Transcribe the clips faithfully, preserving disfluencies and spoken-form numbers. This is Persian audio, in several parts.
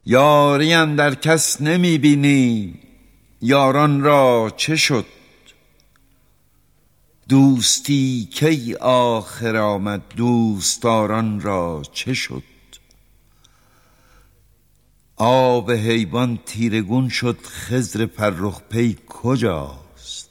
یاری اندر کس نمی بینی، یاران را چه شد؟ دوستی کی آخر آمد، دوستداران را چه شد؟ آب حیوان تیرگون شد، خضر فرخ پی کجاست؟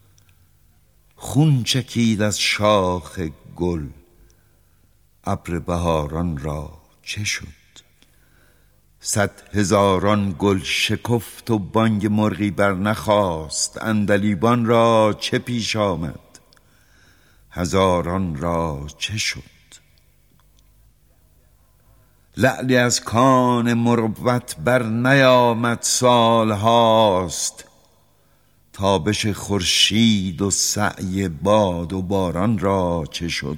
خون چکید از شاخ گل، ابر بهاران را چه شد؟ صد هزاران گل شکفت و بانگ مرغی بر نخاست، عندلیبان را چه پیش آمد، هزاران را چه شد؟ لعلی از کان مروت بر نیامد سال هاست، تابش خورشید و سعی باد و باران را چه شد؟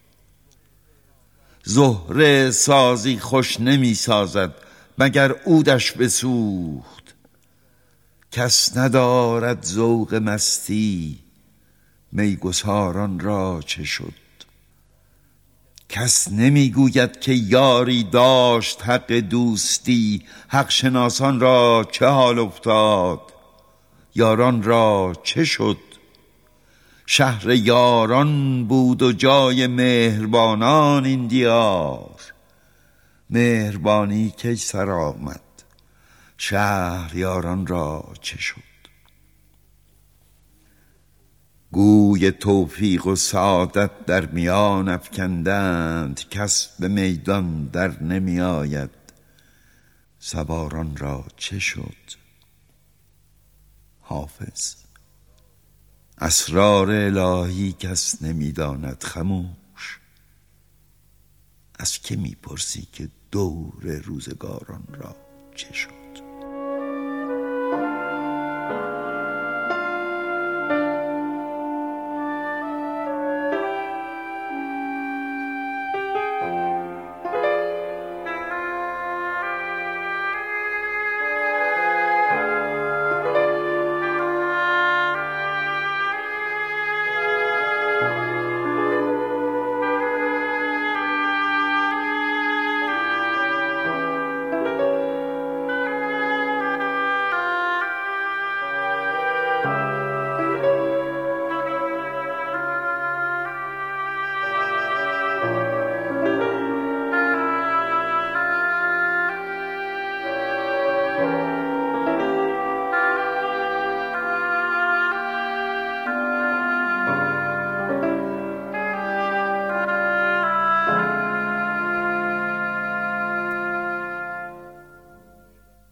زهره سازی خوش نمی سازد، مگر عودش بسوخت؟ کس ندارد ذوق مستی، میگساران را چه شد؟ کس نمی گوید که یاری داشت حق دوستی، حق شناسان را چه حال افتاد، یاران را چه شد؟ شهر یاران بود و جای مهربانان این دیار، مهربانی کی سر آمد، شهریاران را چه شد؟ گوی توفیق و سعادت در میان افکندند، کس به میدان در نمی آید، سواران را چه شد؟ حافظ. اسرار الهی کس نمی داند، خموش. از که می پرسی که دور روزگاران را چه شد؟